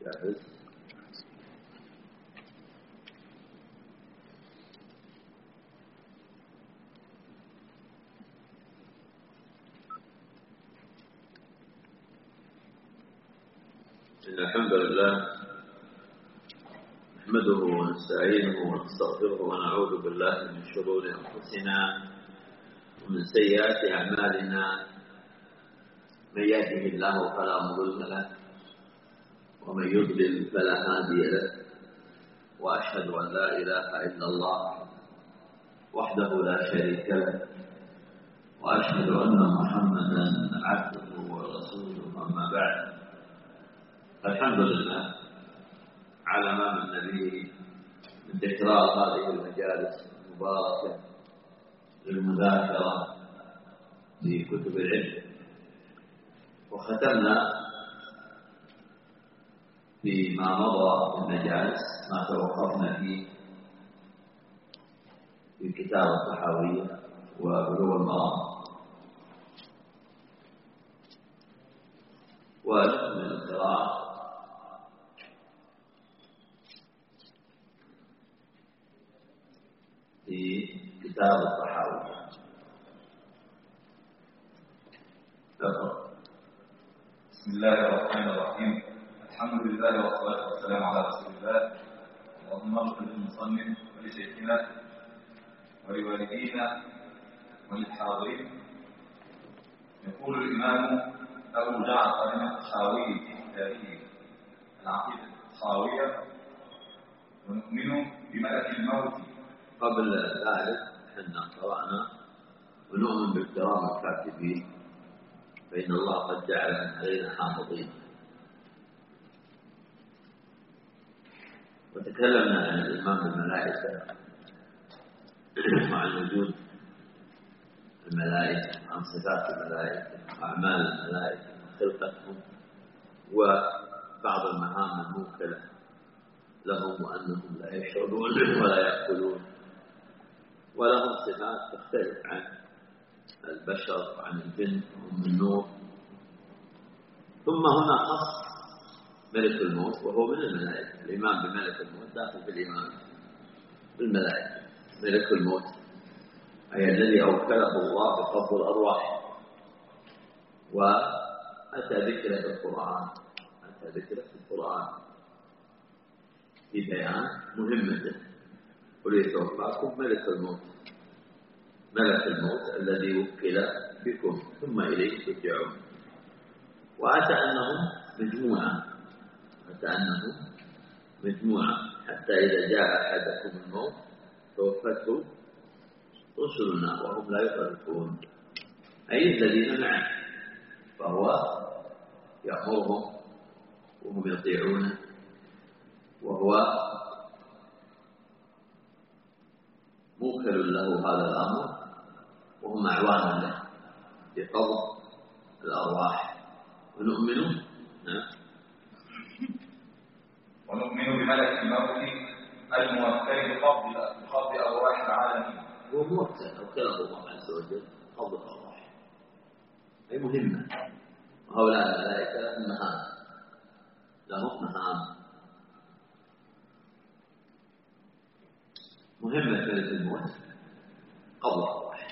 جاهز. إن الحمد لله نحمده ونستعينه ونستغفره ونعوذ بالله من شرور أنفسنا ومن سيئات أعمالنا. من يهده الله فلا مضل له ومن يضلل فلا هادي له، وأشهد أن لا إله إلا الله وحده لا شريك له، وأشهد أن محمدا عبده ورسوله. أما بعد، الحمد لله على ما من به من تكرار هذه المجالس المباركة للمذاكرة لكتب العلم. وختمنا فيما مضى من المجالس ما توقفنا فيه في كتاب الطحاوية وبلوغ المرام، ونكمل القراءة في كتاب الطحاوية. بسم الله الرحمن الرحيم. الحمد لله والصلاة والسلام على رسول الله. اللهم اغفر للمصنف ولشيخنا ولوالدينا وللحاضرين. يقول الإمام أبو جعفر الطحاوي في كتابه العقيدة الطحاوية: ونؤمن بملك الموت. قبل ذلك حنا قرأنا ونؤمن بالكرام الكاتبين، فإن الله قد جعل علينا حافظين. وتكلمنا عن الإيمان بالملائكة وعن وجود الملائكة، عن صفات الملائكة وأعمال الملائكة وخلقتهم وبعض المهام الموكلة لهم، وأنهم لا يشربون ولا يأكلون، ولهم صفات تختلف عن البشر وعن الجن وهم من نور. ثم هنا خص ملك الموت وهو من الملائكة. الإيمان بملك الموت داخل في الإيمان بالملائكة. ملك الموت أي الذي أوكله الله بقبض الأرواح، وأتى ذكره في القرآن، في بيان مهمته. وليتوفاكم ملك الموت، ملك الموت الذي وكل بكم ثم إليه ترجعون. وأتى أنهم مجموعة حتى إذا جاء أحدكم الموت توفته رسلنا وهم لا يفرقون، أي الذين معه، فهو يأمرهم وهم يطيعونه، وهو موكل له هذا الأمر، وهم أعوان له بقبض الأرواح. ونؤمن بملك الموت الموكل بقبض أرواح العالمين. هو موكل أوكله الله عز وجل قبض الأرواح، أي مهمة. وهؤلاء الملائكة لهم مهام. مهمة ملك الموت قبض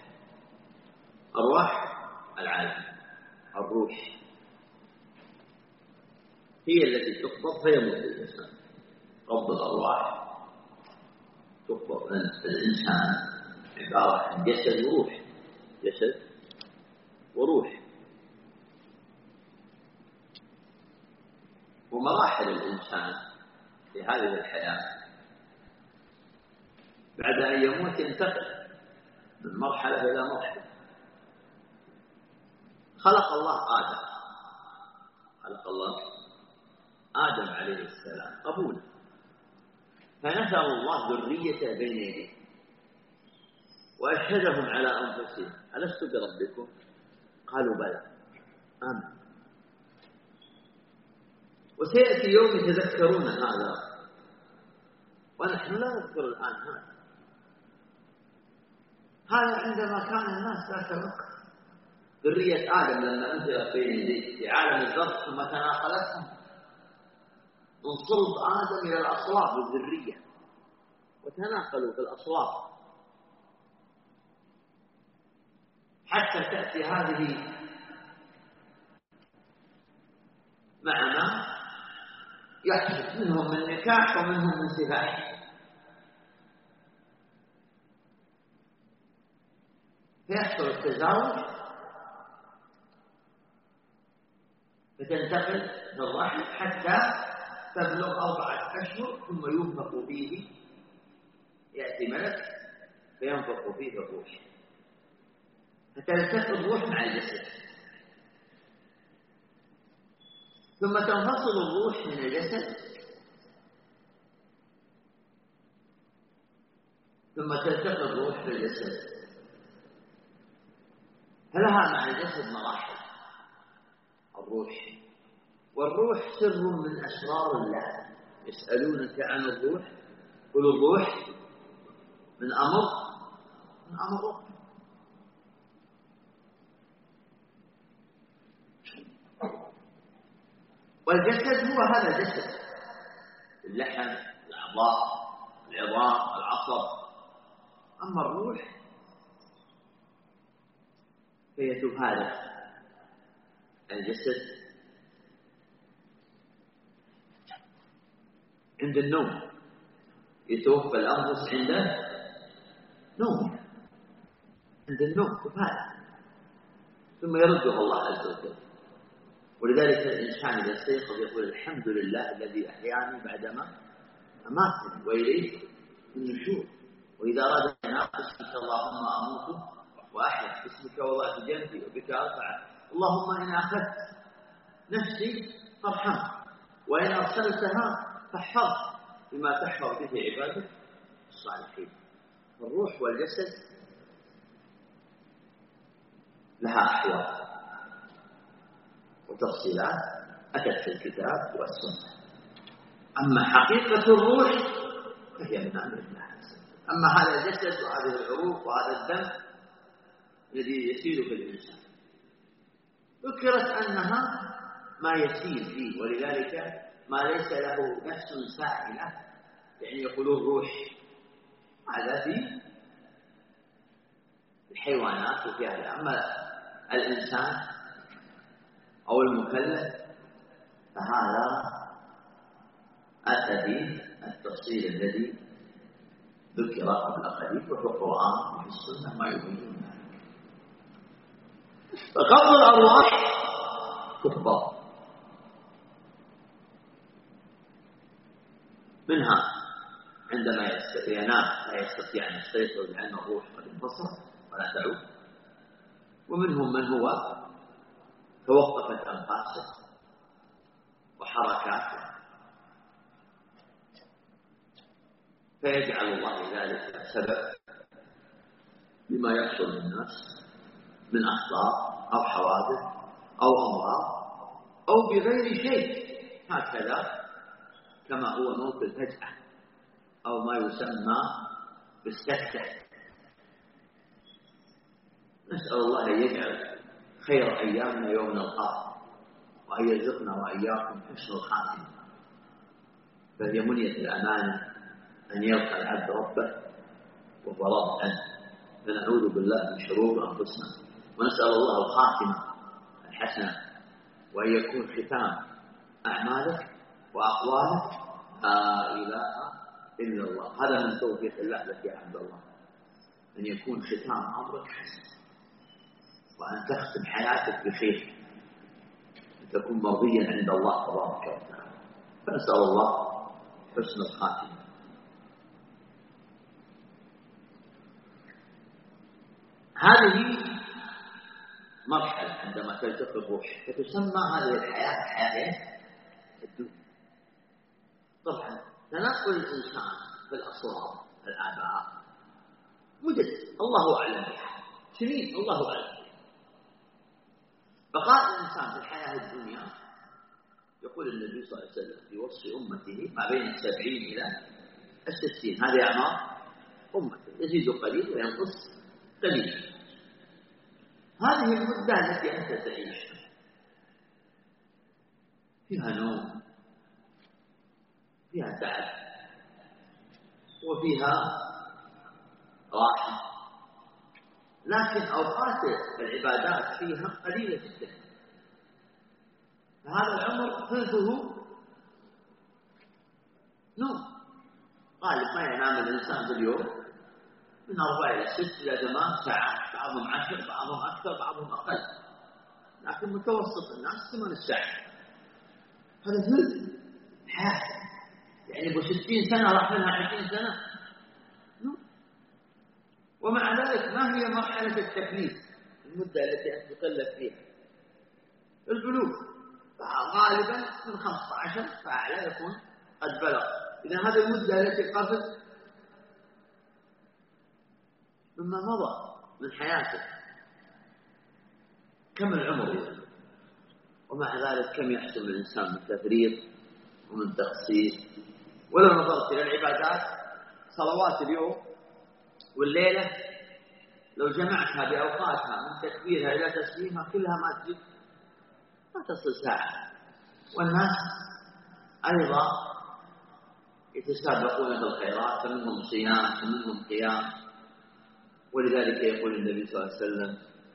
أرواح العالم. الروح هي التي تقبض فيموت الإنسان. قبض الأرواح تقبض الإنسان عبارة عن جسد وروح، جسد وروح. ومراحل الإنسان في هذه الحياة بعد أن يموت ينتقل من مرحلة إلى مرحلة. خلق الله آدم عليه السلام قبولا، فنثر الله ذريته بين يديه وأشهدهم على أنفسهم: ألست بربكم؟ قالوا بلى، آمن. وسيأتي يوم يتذكرون هذا، ونحن لا نذكر الآن هذا عندما كان الناس لا تمكن. ذرية آدم لما أنزلت بين يديه في عالم الذر ثم تناقلتهم من صلب آدم إلى الأصلاب الذرية، وتناقلوا في الأصلاب حتى تأتي هذه مع ما يحصل منهم من نكاح ومنهم من سفاح، فيحصل التزاوج فتنتقل للرحم حتى تبلغ 4 أشهر، ثم ينفخ فيه، يأتي ملك فينفخ فيه الروح فتلتقي الروح مع الجسد، ثم تنفصل الروح من الجسد، ثم تلتقي الروح بالجسد. فلها مع الجسد مراحل الروح، والروح سر من أسرار الله. يسألونك عن الروح قل الروح من أمر ربك. والجسد هو هذا الجسد، اللحم، الأعضاء، العظام، العصب. أما الروح فهي تفارق الجسد عند النوم، يتوفى الأنفس عند نوم، عند النوم تفارق، ثم يردها الله عز وجل. ولذلك الإنسان إذا استيقظ يقول الحمد لله الذي أحياني بعدما أماتني وإليه النشور. وإذا أراد أن ينام بسمك اللهم أموت وأحيا، باسمك وضعت جنبي وبك أرفع، اللهم إن أخذت نفسي فارحمها وإن أرسلتها فاحفظها بما تحفظ به عبادك الصالحين. الروح والجسد لها أحوال وتفصيلات أتت في الكتاب والسنة. أما حقيقة الروح فهي من أمر الله. أما هذا الجسد وهذه العروق وهذا الدم الذي يسير في الإنسان ذكرت أنها ما يسير فيه، ولذلك ما ليس له نفس سائلة، يعني يقولون روح، هذا في الحيوانات وفي هذا. أما الإنسان أو المكلف فهذا أتى به التفصيل الذي ذكر قبل قليل، وفي القرآن وفي السنة ما يبين ذلك. فقبض الأرواح تقبض منها عندما ينام لا يستطيع أن يستيقظ لأن الروح قد انفصلت ولا تعود، ومنهم من هو توقفت أنفاسه وحركاته، فيجعل الله ذلك سبب لما يحصل للناس من أخطار أو حوادث أو أمراض أو بغير شيء، هكذا كما هو موت الفجأة أو ما يسمى بالسكتة. نسأل الله أن يجعل خير أيامنا يوم نلقاه، وأن يرزقنا وإياكم حسن الخاتمة، فهي منية الأمانة أن يلقى العبد ربه وهو راض عنه. فنعوذ بالله من شرور أنفسنا، ونسأل الله الخاتمة الحسنة، وأن يكون ختام أعمالك وأقوالك لا إله إلا الله. هذا من توفيق الله لك يا عبد الله، أن يكون ختام أمرك حسن، وأن تختم حياتك بخير، أن تكون مرضيا عند الله تبارك وتعالى. فنسأل الله حسن الخاتمة. هذه مرحلة عندما تلتقي الروح، فتسمى هذه الحياة حياة الدنيا. طبعا تنقل الإنسان في الأصلاب الآباء مدد الله أعلم بها، سنين الله أعلم. بقاء الإنسان في الحياة الدنيا يقول النبي صلى الله عليه وسلم في وصف أمته ما بين 70 إلى 60، هذه أعمار أمته، يزيد قليل وينقص قليل. هذه المدة التي أنت تعيشها فيها نوم فيها تعب وفيها راحة، لكن أوقات العبادات فيها قليلة جدا. فهذا العمر ثلثه نوم، غالب ما ينام الإنسان في اليوم من 4 إلى 6 إلى 8 ساعات، بعضهم 10 بعضهم أكثر بعضهم أقل، لكن متوسط الناس 8 ساعات. هذا ثلث حياة، يعني ب 60 سنة راح منها 20 سنة نوم. ومع ذلك ما هي مرحلة التكليف، المدة التي أنت تكلف فيها؟ البلوغ، غالبا من 15 فأعلى يكون قد بلغ. إذا هذه المدة التي قبل مما مضى من حياته كم العمر إذا؟ ومع ذلك كم يحصل الإنسان من تفريط ومن تقصير. ولو نظرت إلى العبادات، صلوات اليوم والليلة لو جمعتها بأوقاتها من تكبيرها إلى تسليمها كلها ما تصل ساعة. والناس أيضا يتسابقون في الخيرات، فمنهم صيام فمنهم قيام. ولذلك يقول النبي صلى الله عليه وسلم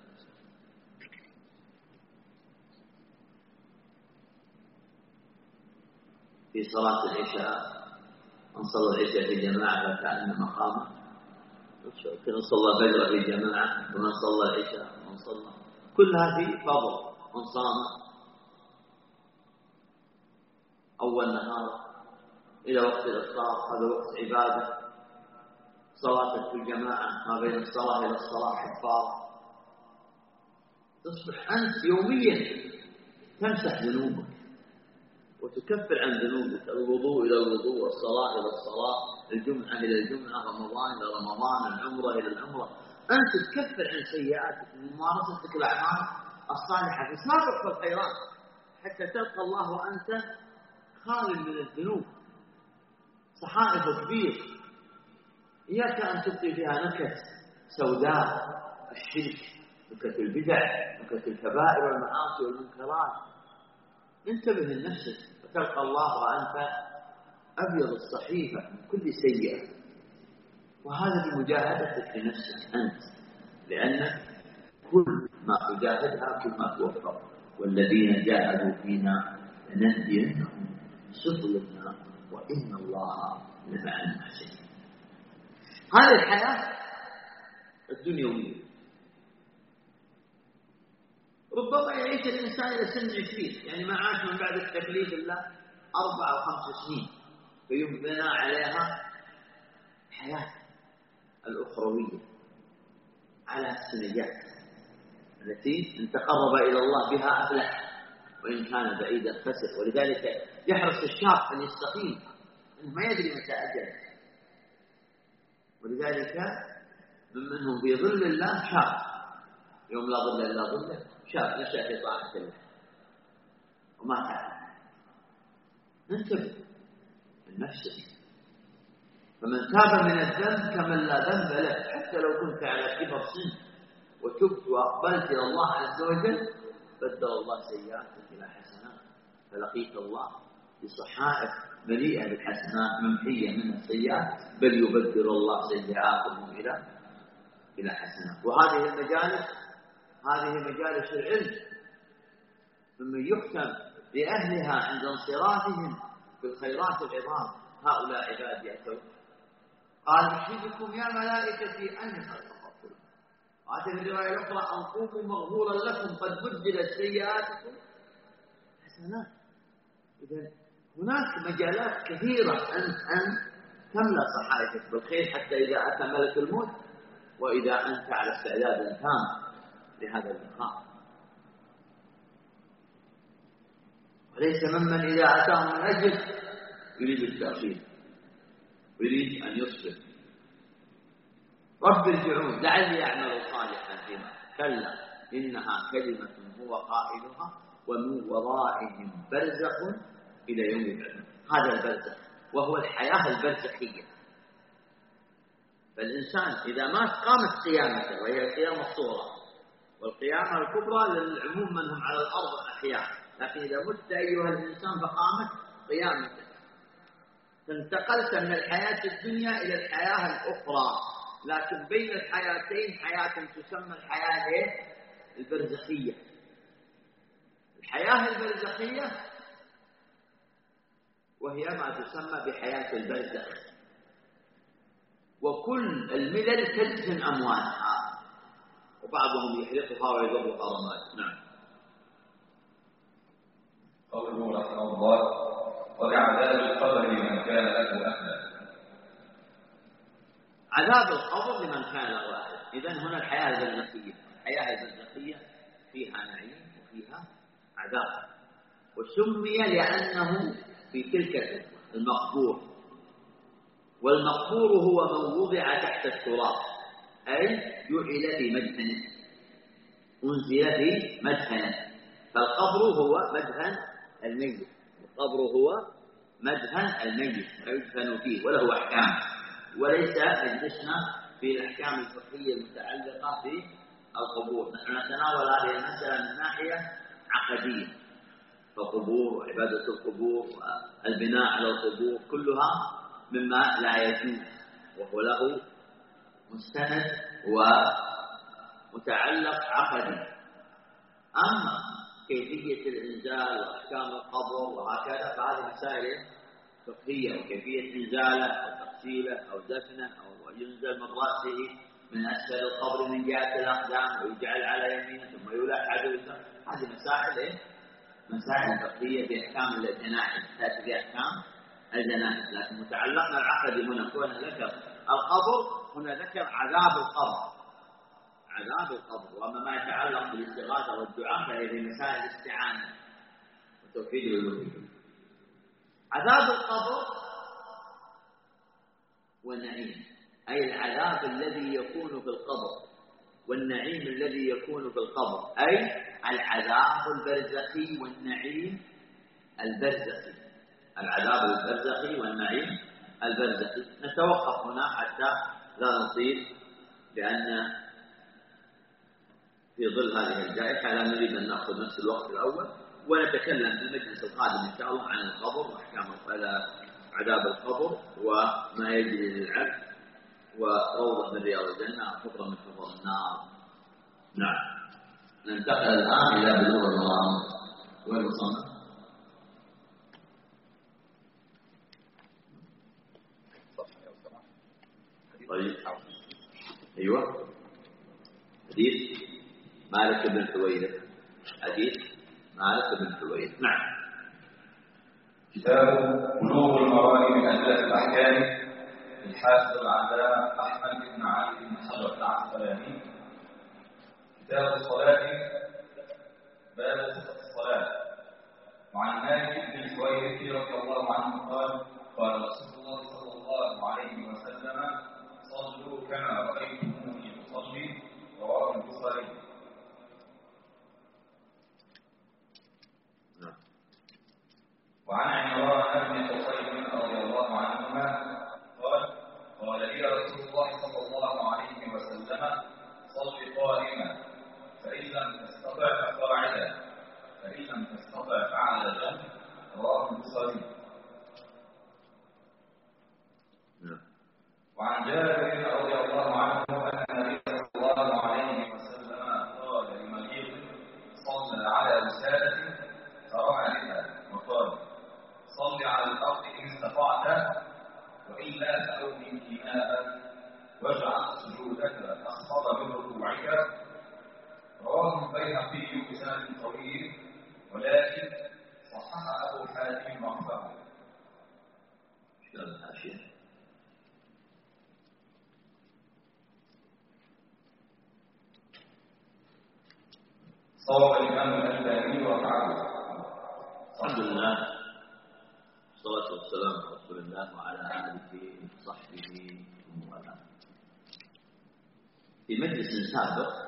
في صلاة العشاء: من صلى العشاء في جماعة فكأنما قام، من صلى الفجر في جماعة، ومن صلى العشاء ومن صلى، كلها في فضل. من صام أول نهار إلى وقت الإفطار هذا وقت عبادة. صلاتك في الجماعة ما بين الصلاة إلى الصلاة حفاظ. تصبح أنت يوميا تمسح ذنوبك وتكفر عن ذنوبك، الوضوء إلى الوضوء، والصلاة إلى الصلاة، الجمعة إلى الجمعة، رمضان إلى رمضان، العمرة إلى العمرة. أنت تكفر عن سيئاتك وممارستك الأعمال الصالحة، تسابق في الخيرات حتى تلقى الله وأنت خال من الذنوب، صحائف كبير. إياك أن تبقي فيها نكت سوداء، الشرك، نكت البدع، نكت الكبائر والمعاصي والمنكرات. انتبه لنفسك وتلقى الله وأنت أبيض الصحيفة من كل سيئة. وهذا بمجاهدتك لنفسك أنت، لأن كل ما تجاهدها كل ما توفق. والذين جاهدوا فينا لنهدينهم سبلنا وإن الله لمع المحسنين. هذه الحياة الدنيوية. ربما يعيش الإنسان إلى سن 20، يعني ما عاش من بعد التكليف إلا 4 أو 5 سنين، فيبنى عليها حياة الأخروية، على السنيات التي إن تقرب إلى الله بها أفلح، وإن كان بعيدا خسر. ولذلك يحرص الشاب أن يستقيم، أنه ما يدري متى أجل. ولذلك منهم في ظل الله شاب، يوم لا ظل إلا ظله، شاب نشأ في طاعة الله وما تعلم. انتبه من نفسك، فمن تاب من الذنب كمن لا ذنب له، حتى لو كنت على كبر سن وتبت وأقبلت إلى الله عز وجل بدل الله سيئاتك إلى حسنات، فلقيت الله بصحائف مليئة بالحسنات ممحية من السيئات، بل يبدل الله سيئاتهم إلى حسنات. وهذه المجالس هذه مجالس العلم، ممن يحكم لأهلها عند انصرافهم بالخيرات العظام: هؤلاء عبادي أتوا. قال: أشهدكم يا ملائكتي أني قد غفرت لكم. وهذه الرواية الأخرى: أن قوموا مغفورا لكم قد بدلت سيئاتكم حسنات. إذن هناك مجالات كثيرة أن تملأ صحائفك بالخير، حتى إذا أتى ملك الموت وإذا أنت على استعداد تام لهذا اللقاء. وليس ممن إذا أتاه من أجل يريد التأخير ويريد أن يصبر. رب ارجعون لعلي أعمل صالحا فيما، كلا إنها كلمة هو قائلها ومن ورائهم برزخ إلى يوم يبعثون. هذا البرزخ وهو الحياة البرزخية. فالإنسان إذا مات قامت قيامته، وهي القيامة الصغرى، والقيامة الكبرى للعموم من هم على الأرض أحياء. لكن إذا مت أيها الإنسان فقامت قيامته. انتقلت من الحياة الدنيا إلى الحياة الأخرى، لكن بين الحياتين حياة تسمى الحياة البرزخية. الحياة البرزخية وهي ما تسمى بحياة البرزخ، وكل الملل تدفن أموالها وبعضهم يحرقها ويضربها رماد. نعم. قوله رحمه الله: ولعذاب القبر لمن كان له أهلا. عذاب القبر لمن كان له أهلا. إذن هنا الحياة البرزخية. الحياة البرزخية فيها نعيم وفيها عذاب، وسمي لأنه في تلك المقبور، والمقبور هو من وضع تحت التراب، أي جعل في مدفنه، أنزل في مدفنه. فالقبر هو مدفن الميت، القبر هو مدفن الميت ويدفن فيه وله أحكام، وليس مجلسنا في الأحكام الفقهية المتعلقة بالقبور. نحن نتناول هذه المسألة من ناحية عقدية، فالقبور وعبادة القبور والبناء على القبور كلها مما لا يجوز، وهو له مستند ومتعلق عقدي. أما كيفية الإنزال وأحكام القبر وهكذا فهذه مسائل فقهية، وكيفية إنزاله أو تغسيله أو دفنه أو ينزل من رأسه من أسفل القبر من جهة الأقدام ويجعل على يمينه ثم يلحد، هذه مسائل فقهية في أحكام الجنائز، تأتي في أحكام الجنائز. لكن متعلقنا العقدي هنا كونه ذكر القبر، هنا ذكر عذاب القبر، عذاب القبر. وأما ما يتعلق بالاستغاثة والدعاء فهي في مسائل الاستعانة وتوحيد الألوهية. عذاب القبر والنعيم، أي العذاب الذي يكون في القبر والنعيم الذي يكون في القبر، أي العذاب البرزخي والنعيم البرزخي، العذاب البرزخي والنعيم البرزخي. نتوقف هنا حتى لا نطيل، لأن في ظل هذه الجائحة لا نريد أن نأخذ نفس الوقت الأول، ونتكلم في المجلس القادم إن شاء الله عن القبر وأحكام عذاب القبر وما يجري للعبد، وروضة من رياض الجنة وحفرة من حفر النار. نعم. ننتقل الآن إلى بلوغ المرام. وين وصلنا؟ طيب. أيوة. حديث مالك بن حويرث. حديث مالك بن حويرث. نعم. كتاب بلوغ المرام من أدلة الأحكام للحافظ العلامة أحمد بن علي بن حجر العسقلاني. كتاب الصلاة، باب صفة الصلاة. وعن مالك بن حويرث رضي الله عنه قال: قال رسول الله صلى الله عليه وسلم: صلوا كما رأيتموني أصلي. رواه البخاري. وعن عمران بن حصين رضي الله عنهما قال: قال لي رسول الله صلى الله عليه وسلم: صل قائما، فإن لم تستطع فقاعدا، فإن لم تستطع فعلى جنب. رواه البخاري. وعن جابر رضي الله عنه أن النبي صلى الله عليه وسلم قال لمريض صلى على وسادة فرمى بها وقال: صل على الأرض إن استطعت، وإلا فأومي إيماءك واجعل سجودك أخفض من ركوعك. رواه البيهقي بسند طويل، ولكن صحح أبو حاتم وقفه. صواب الإمام الألباني وفعله. الحمد لله والصلاة والسلام على رسول الله وعلى آله وصحبه ومن والاه. في مجلس سابق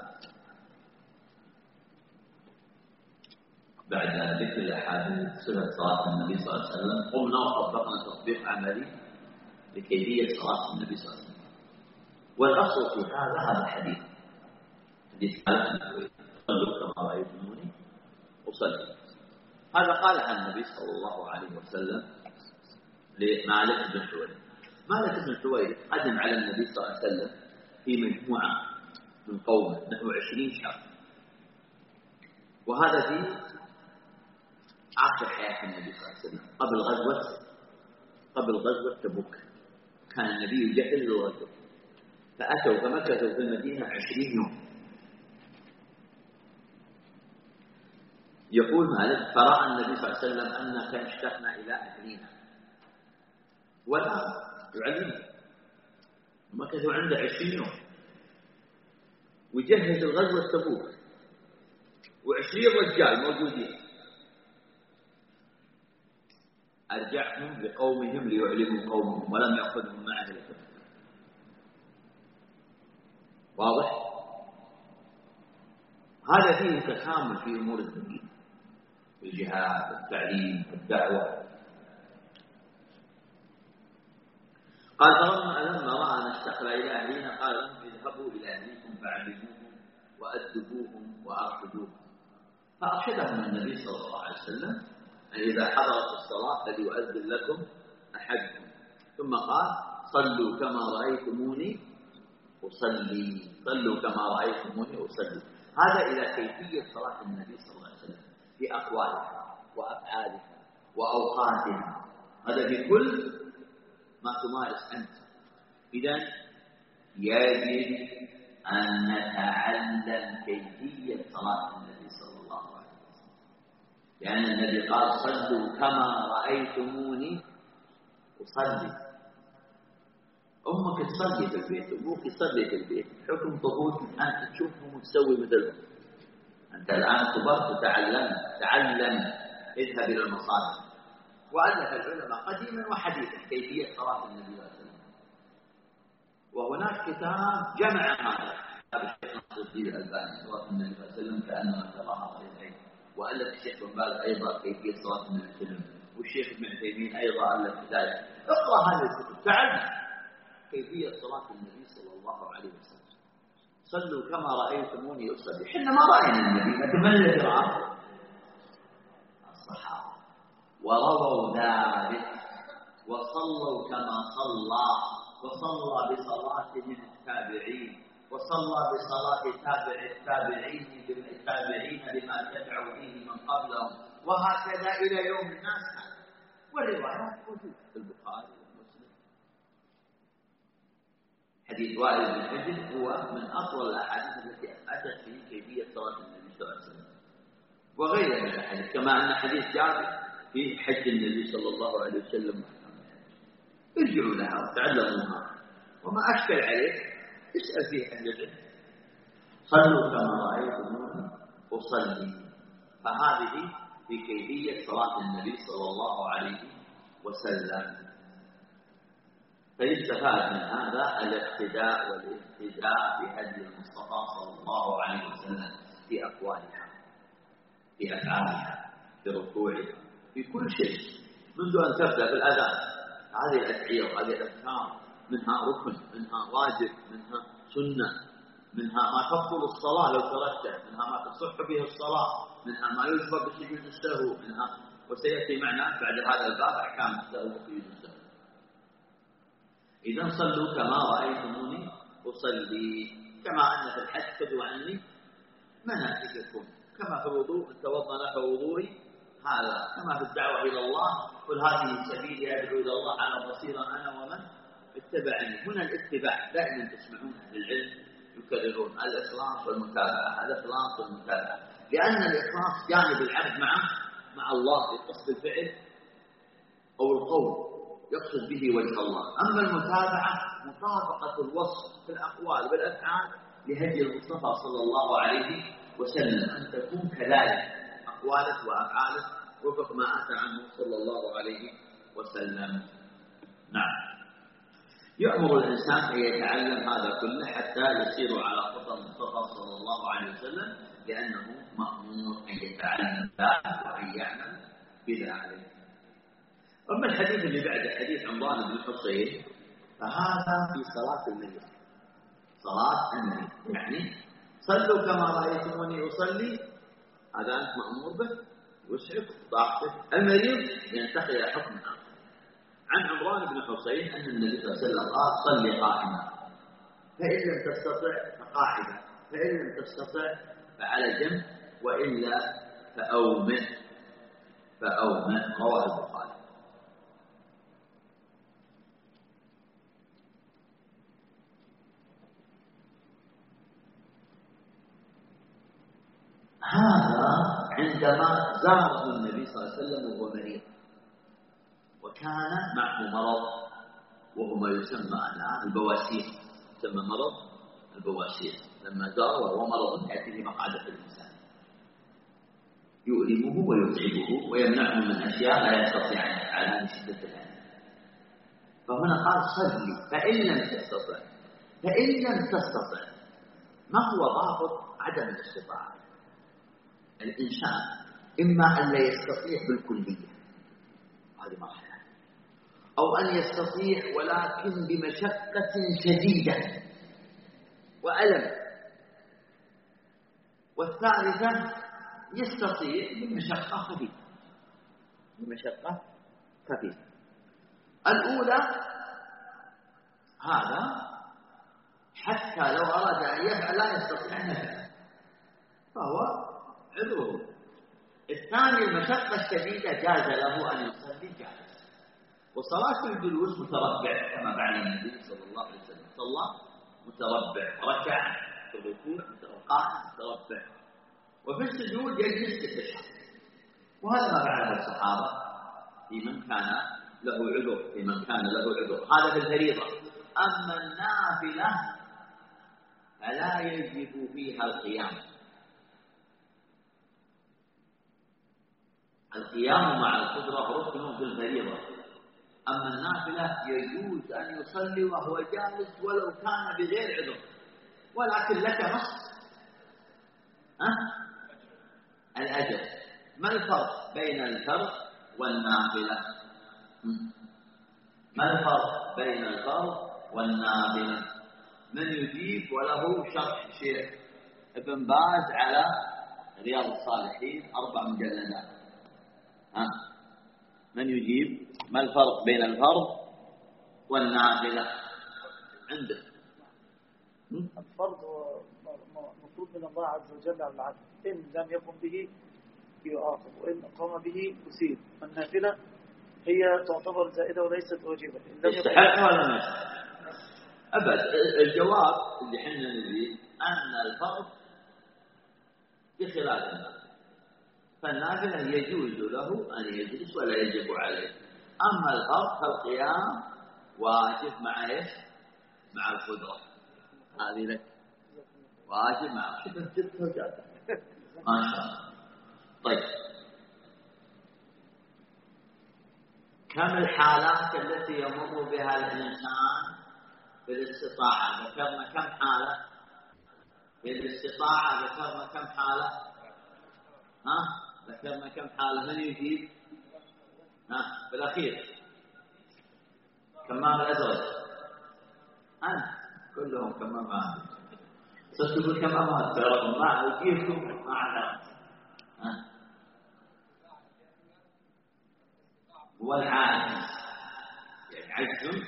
بعد ذكر الأحاديث صفة صلاة النبي صلى الله عليه وسلم قمنا وطبقنا تطبيق عملي لكيفية صلاة النبي صلى الله عليه وسلم. والأصل في هذا الحديث، حديث صلوا كما رأيتموني أصلي. هذا قالها النبي صلى الله عليه وسلم لمالك بن حويرث. مالك بن حويرث قدم على النبي صلى الله عليه وسلم في مجموعة من قومه نحو 20 شخص، وهذا في آخر حياة النبي صلى الله عليه وسلم قبل غزوة تبوك. كان النبي يجهز للغزوة، فأتوا فمكثوا في المدينة 20 يوم. يقول مالك: فرأى النبي صلى الله عليه وسلم أننا كان اشتقنا إلى أهلنا ولا يعلمنا. مكثوا عنده 20 يوم ويجهز الغزوة تبوك، و20 رجال موجودين. أرجعهم لقومهم ليعلموا قومهم ولم يأخذهم معه لتبوك. واضح؟ هذا فيه تكامل في أمور الدين، الجهاد، التعليم، الدعوة. قال: فلما رأى أن اشتقنا إلى أهلنا قال لهم: اذهبوا إلى أهلكم فعلموهم وأدبوهم وأرشدوهم. فأرشدهم النبي صلى الله عليه وسلم أن إذا حضرت الصلاة فليؤذن لكم أحدكم. ثم قال: صلوا كما رأيتموني أصلي. صلوا كما رأيتموني أصلي. هذا إلى كيفية صلاة النبي صلى الله عليه وسلم في أقوالها وأفعالها وأوقاتها. هذا في كل ما تمارس أنت. إذن يجب أن نتعلم كيفية صلاة النبي صلى الله عليه وسلم، لأن النبي قال: صلوا كما رأيتموني أصلي. أمك تصلي في البيت، أبوك يصلي في البيت، حكم طفولك أنت تشوفهم وتسوي مثلهم. أنت الآن كبرت وتعلمت. تعلم، اذهب إلى المصادر. وألف العلماء قديما وحديثا كيفية صلاة النبي صلى الله عليه وسلم، وهناك كتاب جمع هذا، كتاب الشيخ ناصر الدين الألباني صلاة النبي صلى الله عليه وسلم كأنما تراها في العين. وألف الشيخ بن باز أيضا كيفية صلاة النبي صلى الله عليه وسلم، والشيخ ابن عثيمين أيضا ألف كذلك. اقرأ هذه الكتب، تعلم كيفية صلاة النبي صلى الله عليه وسلم. صلوا كما رأيتموني أصلي. حنا ما رأينا النبي، لكن من الذي رآه؟ الصحابة، ورووا ذلك وصلوا كما صلى، وصلى بصلاتهم التابعين، وصلى بصلاة تابع التابعين بما تبعوا فيه من قبلهم، وهكذا إلى يوم الناس هذا. والروايات موجودة في البخاري ومسلم. حديث وائل بن حجر هو من أطول الأحاديث التي أتت في كيفية صلاة النبي صلى الله عليه وسلم، وغيرها من الحديث، كما أن حديث جابر في حج النبي صلى الله عليه وسلم. ارجعوا لها وتعلموها، وما أشكل عليك اسأل فيه أهل العلم. صلوا كما رأيتموني أصلي. فهذه في كيفية صلاة النبي صلى الله عليه وسلم. فيستفاد من هذا الاقتداء والاهتداء بهدي المصطفى صلى الله عليه وسلم في أقوالها، في أفعالها، في ركوعها، في كل شيء، منذ أن تبدأ بالأذان. هذه الأدعية وهذه الأذكار منها ركن، منها واجب، منها سنة، منها ما تبطل الصلاة لو تركته، منها ما تصح به الصلاة، منها ما يجبر بسجود السهو، منها، وسيأتي معنا بعد هذا الباب أحكام السهو وسجود السهو. إذا صلوا كما رأيتموني أصلي. كما أن في الحج خذوا عني مناسككم، كما في الوضوء توضأ نحو وضوئي هذا، كما في الدعوة إلى الله قل هذه سبيلي أدعو إلى الله على بصيرة أنا ومن اتبعني. هنا الاتباع دائما تسمعون أهل العلم يكررون الإخلاص والمتابعة، الإخلاص والمتابعة، لأن الإخلاص جانب العبد مع الله بقصد الفعل أو القول يقصد به وجه الله. أما المتابعة مطابقة الوصف في الأقوال والأفعال لهدي المصطفى صلى الله عليه وسلم، أن تكون كذلك أقوالك وأفعالك وفق ما أتى عنه صلى الله عليه وسلم. نعم، يأمر الإنسان أن يتعلم هذا كله حتى يسير على خطى المصطفى صلى الله عليه وسلم، لأنه مأمور أن يتعلم ذلك وأن يعمل بذلك. أما الحديث اللي بعد حديث عمران بن حصين فهذا في صلاة النبي، صلاة النبي، يعني صلوا كما رأيتموني أصلي، هذا أنت مأمور به، وسعك طاقتك. المريض ينتقل إلى حكم آخر، عن عمران بن حصين أن النبي صلى الله عليه وسلم قال صل قائما، فإن لم تستطع فقاعدا، فإن لم تستطع فعلى جنب، وإلا فأومئ. رواه البخاري. هذا عندما زاره النبي صلى الله عليه وسلم وهو مريض، وكان معه مرض وهو ما يسمى الآن البواسير، يسمى مرض البواسير. لما زاره وهو مرض يأتيه مقعدة الإنسان يؤلمه ويتعبه ويمنعه من أشياء لا يستطيع أن يفعلها من شدة الألم. فهنا قال صلي فإن لم تستطع. فإن لم تستطع ما هو ضابط عدم الاستطاعة؟ الإنسان إما أن لا يستطيع بالكلية، هذه مرحلة، أو أن يستطيع ولكن بمشقة شديدة وألم، والثالثة يستطيع بمشقة خفيفة. الأولى هذا حتى لو أراد أن يفعل لا يستطيع أن يفعل فهو عذره. الثاني المشقة الشديدة جاز له أن يصلي جالس، وصلاة الجلوس متربع كما فعل النبي صلى الله عليه وسلم، صلى متربع، ركع في الركوع قائم متربع، وفي السجود يجلس تتشهد. وهذا ما فعله الصحابة في من كان له عذر، هذا في الفريضة. أما النافلة فلا يجب فيها القيام مع القدرة ركن في الفريضة. أما النافلة يجوز أن يصلي وهو جالس ولو كان بغير عذر، ولكن لك نص الأجر. ما الفرق بين الفرض والنافلة؟ ما الفرق بين الفرض والنافلة؟ من يجيب؟ وله شرح الشيخ ابن باز على رياض الصالحين 4 مجلدات. من يجيب؟ ما الفرق بين الفرض والنافلة عنده؟ الفرض مطلوب من الله عز وجل على العبد، إن لم يقم به يعاقب، وإن قام به يثيب. النافلة هي تعتبر زائدة وليست واجبة. يستحقها ولا ما يستحقها؟ أبد. الجواب اللي حنا نريد أن الفرض بخلاف النافلة، فالنافلة يجوز له أن يجلس ولا يجب عليه. أما الفرض فالقيام واجب مع إيش؟ مع القدرة. هذه لك واجب مع القدرة. ما شاء الله. طيب، كم الحالات التي يمر بها الإنسان بالاستطاعة؟ ذكرنا كم حالة بالاستطاعة؟ ذكرنا كم حالة؟ ذكرنا كم حالة؟ من يجيب؟ بالأخير كمام الأزرق. أنت كلهم كمامات. تقول كمامات تعرفون ما أجيبكم ما عنا. هو العاجز، يعني عجز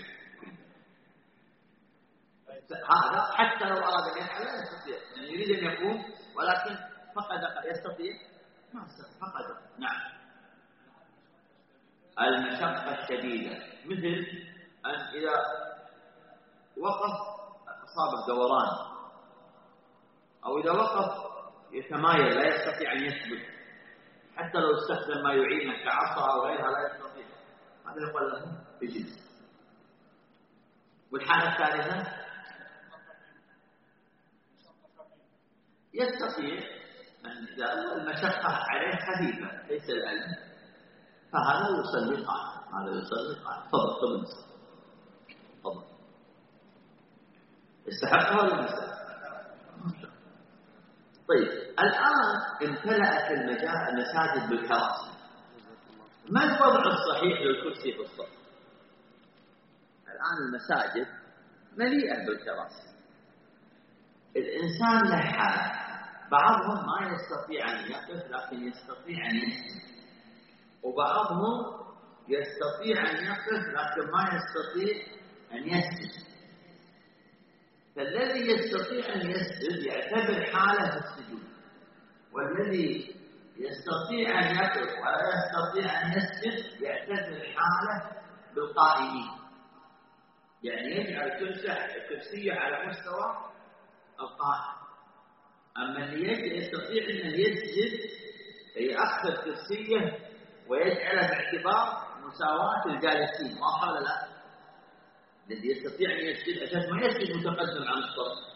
هذا حتى لو أراد أن يفعل لا يستطيع، يعني يريد أن يقوم ولكن فقد يستطيع ما فقد. نعم. المشقة الشديدة مثل أن إذا وقف أصابه دوران، أو إذا وقف يتمايل لا يستطيع أن يثبت، حتى لو استخدم ما يعينه كعصا أو غيرها لا يستطيع، هذا يقول له يجلس. والحالة الثالثة يستطيع أن إذا المشقة عليه خفيفة ليس الألم، فهذا يصلي قائما. تفضل. استحقها ولا ما استحقها؟ طيب، الآن امتلأت المساجد بالكراسي. ما الوضع الصحيح للكرسي في الصف؟ الآن المساجد مليئة بالكراسي. الإنسان له حال، بعضهم ما يستطيع أن يقف لكن يستطيع أن يسجد، وبعضهم يستطيع أن يقف لكن ما يستطيع أن يسجد. فالذي يستطيع أن يسجد يعتبر حاله في السجود، والذي يستطيع أن يقف ولا يستطيع أن يسجد يعتبر حاله بالقائمين، يعني يجعل الكرسي على مستوى القائم. أما اللي يستطيع أن يسجد يأخذ كرسيه ويجعله باعتبار مساواة الجالسين، واضح ولا لا؟ الذي يستطيع أن يسجد أساس ما يسجد متقدم عن الصف.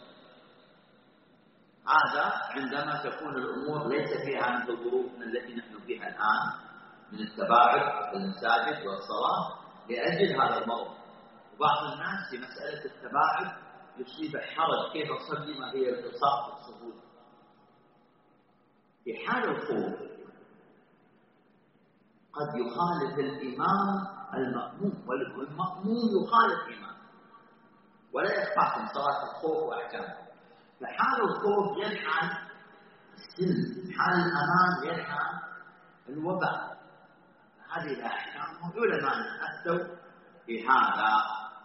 هذا عندما تكون الأمور ليس فيها مثل ظروفنا التي نحن فيها الآن من التباعد في المساجد والصلاة لأجل هذا المرض. وبعض الناس في مسألة التباعد يصيب حرج كيف أصلي ما هي التصاق في الصفوف. في حال الخوف قد يخالف الإمام المأموم، والمأموم يخالف الإمام، ولا يخفاكم صلاة الخوف وأحكامه. فحال الخوف يلحن السلم، حال الأمان يلحن الوباء. هذه الأحكام علماء أفتوا في هذا،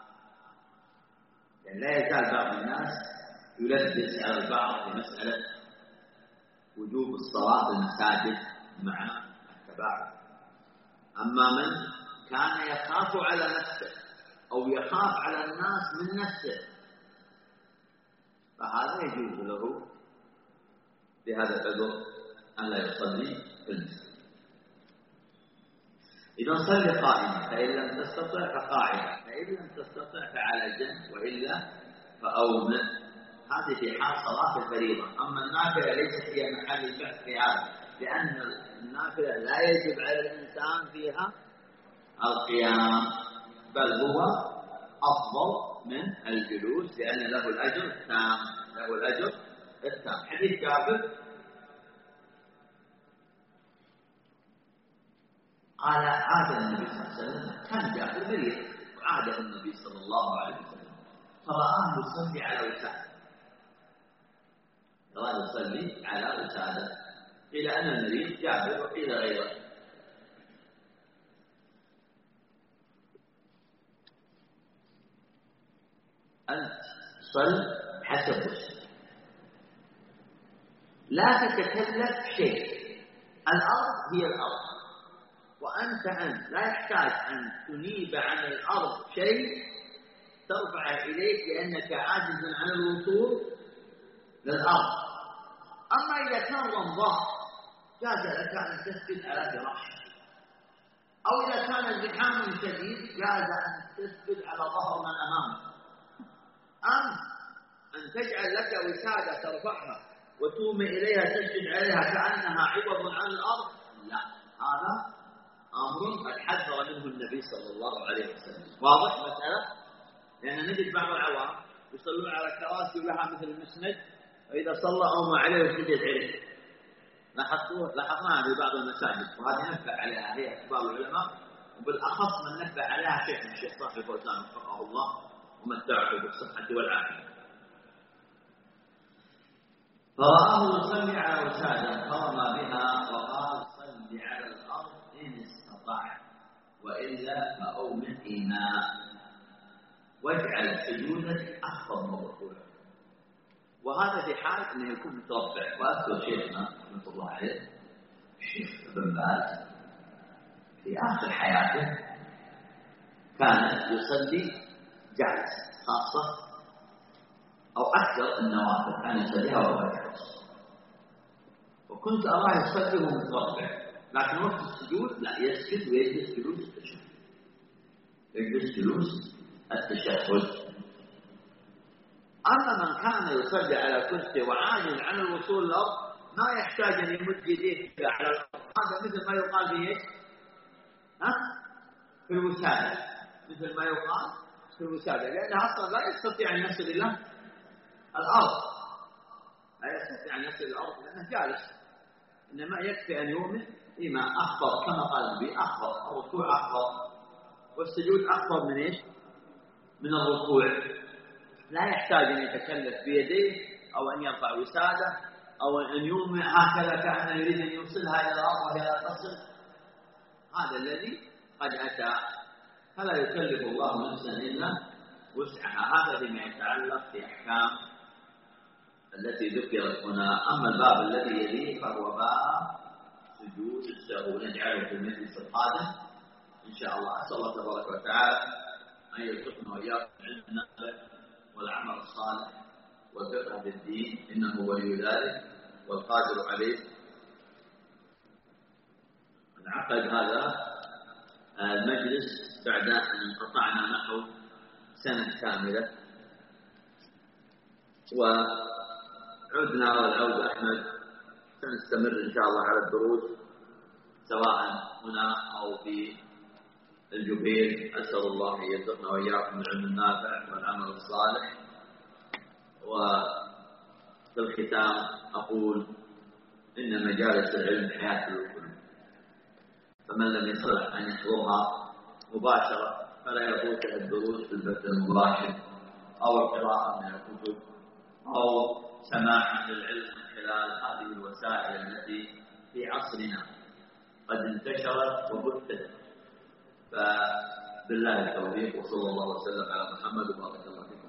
يعني لا يزال بعض الناس يلبس على البعض في مسألة وجوب الصلاة في المساجد مع التباعد. أما من كان يخاف على نفسه أو يخاف على الناس من نفسه فهذا يجوز له بهذا العذر أن لا يصلي في المسجد. إذا صلي قائما، فإن لم تستطع فقاعدا، فإن لم تستطع فعلى جنب، وإلا فأومئ. هذه في حال صلاة الفريضة. أما النافلة ليست هي محل البحث في هذا، لأن النافلة لا يجب على الإنسان فيها القيام، بل هو أفضل من الجلوس، لأن له الأجر التام، له الأجر التام. حديث جابر قال عاد النبي صلى الله عليه وسلم، كان جابر مريض وعاده النبي صلى الله عليه وسلم فرآه يصلي على وسادة، رآه يصلي على وسادة. قيل أن المريض جابر وقيل غيره. أنت صل حسب وسعك، لا تتكلف شيء، الأرض هي الأرض، وأنت لا يحتاج أن تنيب عن الأرض شيء ترفع إليك لأنك عاجز عن الوصول للأرض. أما إذا كان رمضان جاز لك أن تسجد على فراش، أو إذا كان الزحام شديد جاز أن تسجد على ظهر من أمامك. أن تجعل لك وسادة ترفعها وتومي إليها تسجد عليها كأنها عوض عن الأرض، لا، هذا أمر قد حذر منه النبي صلى الله عليه وسلم. واضح مسألة؟ لأن نجد بعض العوام يصلون على كراسي لها مثل المسند، وإذا صلى أومى عليه وسجد عليه. لاحظناها في بعض المساجد، وهذه نبه عليها هي كبار العلماء، وبالأخص من نبه عليها الشيخ صالح الفوزان وفقه الله ومتعه بالصحة والعافية. فرآه يصلي على وسادة فرمى بها وقال صل على الأرض إن استطعت، وإلا فأومئ إيماء، واجعل سجودك أخفض من ركوعك. وهذا في حال أنه يكون متربع. وأذكر شيخنا رحمة الله عليه الشيخ ابن باز في آخر حياته كان يصلي جالس، خاصة أو أكثر النوافل كان يصليها وهو جالس، وكنت أراه يصلي وهو متربع، لكن وقت السجود لا، يسجد ويجلس جلوس التشهد، يجلس جلوس التشهد. أما من كان يصلي على كرسي وعاجز عن الوصول للأرض ما يحتاج أن يمد يديه على الأرض، هذا مثل ما يقال في إيش؟ في الوسادة، مثل ما يقال في الوسادة، لأنه أصلا لا يستطيع أن يصل إلى الأرض، لا يستطيع أن يصل إلى الأرض لأنه جالس، إنما يكفي أن يؤمن بما أخبر كما قال النبي أخبر، الركوع أخبر والسجود أخبر من إيش؟ من الركوع. لا يحتاج أن يتكلف بيديه أو أن يرفع وسادة أو أن يومع هكذا كأنه يريد أن يوصلها إلى الأرض وهي لا تصل. هذا الذي قد أتى، فلا يكلف الله نفسا إلا وسعها. هذا فيما يتعلق بأحكام التي ذكرت هنا. أما الباب الذي يليه فهو باب سجود السهو، نجعله في المجلس القادم إن شاء الله. أسأل الله تبارك وتعالى أن يرزقنا وإياكم العلم النافع والعمل الصالح والفقه في الدين، إنه ولي ذلك والقادر عليه. انعقد هذا المجلس بعد أن انقطعنا نحو سنة كاملة، وعدنا والعودة أحمد سنستمر إن شاء الله على الدروس سواء هنا أو في الجبيل. أسأل الله أن يرزقنا وإياكم العلم النافع والعمل الصالح. وفي الختام أقول إن مجالس العلم حياة للقلوب، فمن لم يستطع أن يحضرها مباشرة فلا يفوته الدروس في البث المباشر أو القراءة من الكتب أو سماع للعلم من خلال هذه الوسائل التي في عصرنا قد انتشرت وبثت. فبالله التوفيق، وصلى الله وسلم على محمد وبارك الله فيكم.